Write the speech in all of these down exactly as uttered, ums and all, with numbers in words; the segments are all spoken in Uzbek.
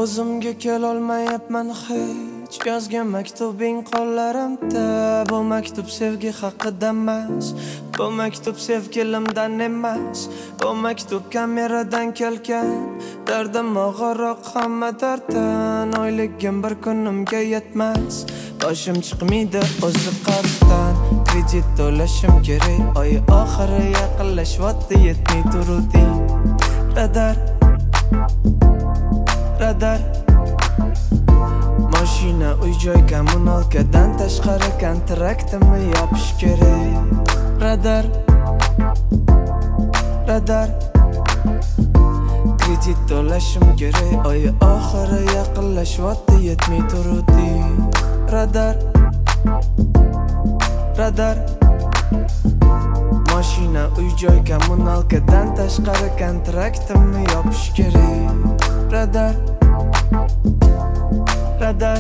O'zimga kelolmayapman hech. Yozgan maktubing qo'llarimda. Bu maktub sevgi haqida emas, bu maktub sevgilimdan emas. Bu maktub kameradan kelgan. Dardim og'irroq hamma dardan. Oyligim bir kunimga yetmas. Boshim chiqmaydi o'zi qarzdan. Kredit to'lashim kerak, oy oxiri yaqinlashyapti, yetmay turuvdi. Radar Radar Mashina, uy-joy, kommunalkadan tashqari kontraktimni yopish kerak. Radar Radar Kredit to'lashim kerak, oy oxiri yaqinlashyapti, yetmay turuvdi. Radar Radar Mashina, uy-joy, kommunalkadan tashqari kontraktimni yopish kerak. Radar Radar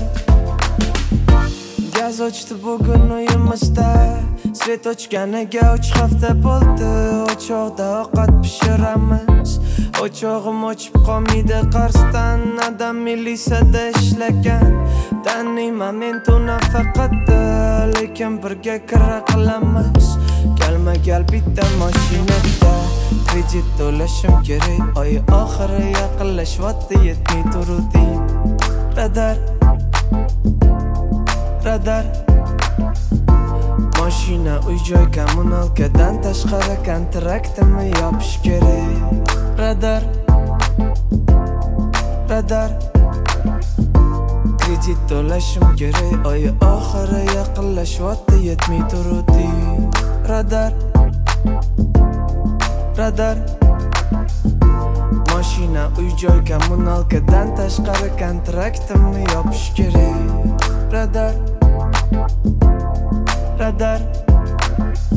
Gaz ochdi bugun uyimizda. Svet ochganiga uch hafta bo'ldi. O'choqda ovqat pishiramiz. O'chog'im o'chib qolmaydi qarzdan. Adam milisiyada ishlagan. Taniyman men uni faqat, lekin birga kira qilamiz. Galma-gal bitta mashinada. Kredit to'lashim kerak, oy oxiri yaqinlashyapti, yetmay turuvdi. Radar Radar Mashina, uy-joy, kommunalkadan tashqari kontraktimni yopish kerak. Radar Radar Kredit to'lashim kerak, oy oxiri yaqinlashyapti, yetmay turuvdi. Radar Radar Mashina, uy-joy, kommunalkadan tashqari kontraktimni yopish kerak. Radar Radar